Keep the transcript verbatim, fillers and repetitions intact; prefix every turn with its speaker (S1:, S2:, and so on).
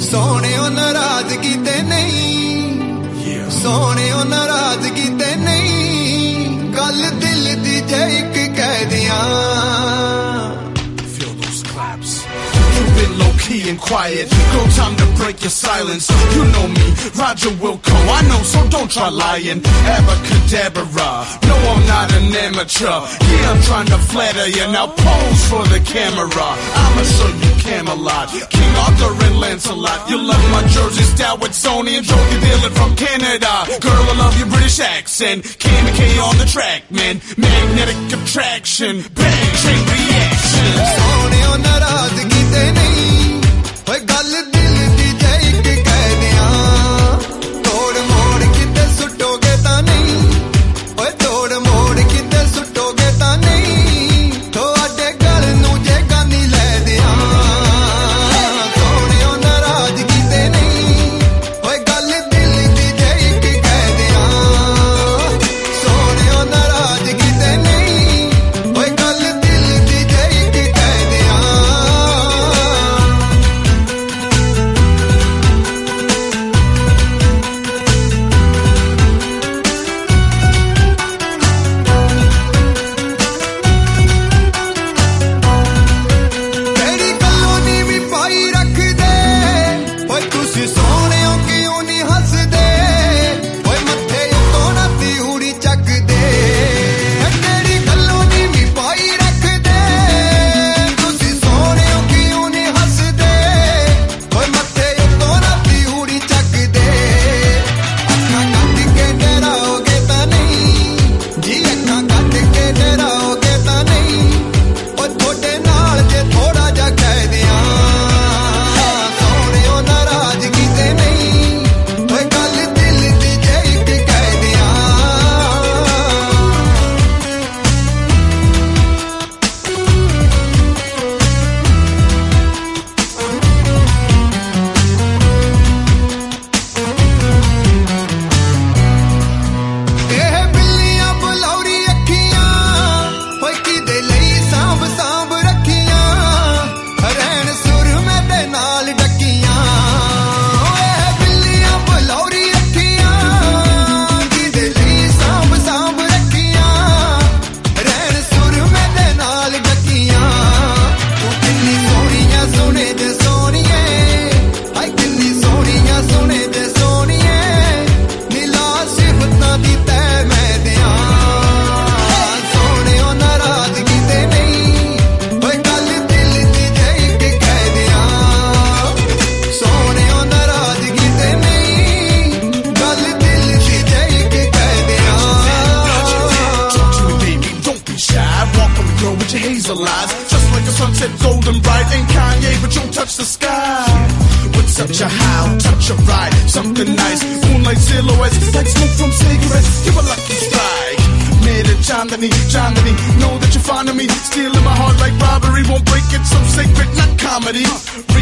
S1: ਸੋਹਣਿਓ ਨਾਰਾਜ਼ਗੀ ਤੇ ਨਹੀਂ ਸੋਹਣਿਓ ਨਾਰਾਜ਼ਗੀ ਤੇ ਨਹੀਂ ਗੱਲ ਦਿਲ ਦੀ ਜੇ ਇੱਕ ਕਹਿ ਦਿਆਂ
S2: You've been low-key and quiet. No time to break your silence. You know me, Roger Wilco. I know, so don't try lying. Abracadabra. No, I'm not an amateur. Yeah, I'm trying to flatter you. Now pose for the camera. I'ma show you Camelot, King Arthur and Lancelot. You love my jersey style with Sony and Joe Dillon from Canada. Girl, I love your British accent. Candy K on the track, man. Magnetic attraction. Bang, chain reaction.
S1: ਸੋਹਣਿਓ ਨਾਰਾਜ਼ਗੀ ਤੇ ਨਹੀਂ ਓਏ ਗੱਲ ਦਿਲ ਦੀ ਜੇ ਇੱਕ ਕਹਿ ਦਿਆਂ ਤੋੜ ਮੋੜ ਕਿਤੇ ਸੁੱਟੋਗੇ ਤਾਂ ਨਹੀਂ ਓਏ ਤੋੜ ਮੋੜ ਕਿਤੇ ਸੁੱਟੋਗੇ ਤਾਂ ਨਹੀਂ ਤੁਹਾਡੇ ਗਲ ਨੂੰ ਜੇ ਗਾਨੀ ਲੈ ਦਿਆਂ ਸੋਹਣਿਓ ਨਾਰਾਜ਼ਗੀ ਤੇ ਨਹੀਂ ਓਏ ਗੱਲ ਦਿਲ ਦੀ ਜੇ ਇੱਕ ਕਹਿ ਦਿਆਂ ਸੋਹਣਿਓ ਨਾਰਾਜ਼ਗੀ ਤੇ ਨਹੀਂ ਓਏ ਗੱਲ ਦਿਲ ਦੀ ਜੇ ਇੱਕ ਕਹਿ ਦਿਆਂ ਤੇਰੀ ਗੱਲੋਂ ਨੀ ਵੀ ਪਾਈ ਰੱਖਦੇ ਓਏ ਤੁਸੀਂ ਸੋਹਣਿਓ ਕਿਉਂ ਨੀ ਹੱਸਦੇ ਓਏ ਮੱਥੇ ਉੱਤੋਂ ਨਾ ਤਿਉੜੀ ਚੱਕਦੇ ਤੇਰੀ ਗੱਲੋਂ ਨੀ ਵੀ ਪਾਈ ਰੱਖਦੇ ਤੁਸੀਂ ਸੋਹਣਿਓ ਕਿਉਂ ਨੀ ਹੱਸਦੇ ਓਏ ਮੱਥੇ ਉੱਤੋਂ ਨਾ ਤਿਉੜੀ ਚੱਕਦੇ ਅੱਖਾਂ ਕੱਢ ਕੇ ਡਰਾਓਗੇ ਤਾਂ ਨਹੀਂ ਜੀ ਅੱਖਾਂ ਕੱਢ ਕੇ ਡਰਾਓਗੇ ਤਾਂ ਨਹੀਂ ਓ ਤੁਹਾਡੇ ਨਾਲ ਜੇ ਥੋੜਾ ਜਿਹਾ ਕਹਿ ਦਿਆਂ ਸੋਹਣਿਓ ਨਾਰਾਜ਼ਗੀ ਤੇ ਨਹੀਂ ਓਏ ਗੱਲ ਦਿਲ ਦੀ ਜੇ ਇੱਕ ਕਹਿ ਦਿਆਂ ਇਹ ਬਿੱਲੀਆਂ ਬਲੌਰੀ ਅੱਖੀਆਂ ਓਏ ਕਿਦੇ ਲਈ ਸਾਂਭ ਸਾਂਭ ਰੱਖੀਆਂ ਰਹਿਣ ਸੁਰਮੇ ਦੇ ਨਾਲ ਡੱਕੀਆਂ ਓਏ ਬਿੱਲੀਆਂ ਬਲੌਰੀ ਅੱਖੀਆਂ ਕਿਦੇ ਲਈ ਸਾਂਭ ਸਾਂਭ ਰੱਖੀਆਂ ਰਹਿਣ ਸੁਰਮੇ ਦੇ ਨਾਲ ਡੱਕੀਆਂ ਤੂੰ ਕਿੰਨੀ ਸੋਹਣੀਆਂ ਸੋਹਣੇ ਜੇ ਸੋਹਣੀਏ ਹਾਏ ਕਿੰਨੀ ਸੋਹਣੀਆਂ ਸੋਹਣੇ ਜੇ ਸੋਹਣੀਏ ਨੀਲਾ ਸਿਫਤਾਂ ਦੀ ਤੈ ਮੈਂ ਦਿਆਂ ਸੋਹਣਿਓ ਨਾਰਾਜ਼ਗੀ ਤੇ ਨਹੀਂ ਓਏ ਗੱਲ ਦਿਲ ਦੀ ਜੇ ਇੱਕ ਕਹਿ ਦਿਆਂ ਸੋਹਣਿਓ ਨਾਰਾਜ਼ਗੀ ਤੇ ਨਹੀਂ ਗੱਲ ਦਿਲ ਦੀ ਜੇ ਇੱਕ ਕਹਿ ਦਿਆਂ
S2: Talk to me, baby, don't be shy. Walk on the girl with your hazel eyes, just like a sunset, golden bright. Ain't Kanye, but you'll touch the sky with such a how, touch a ride, something nice. Moonlight silhouettes, like smoke from cigarettes. Give a lucky strike. Made it Chandani, Chandani. Know that you're fond of me, stealing my heart like robbery. Won't break it, so sacred, not comedy.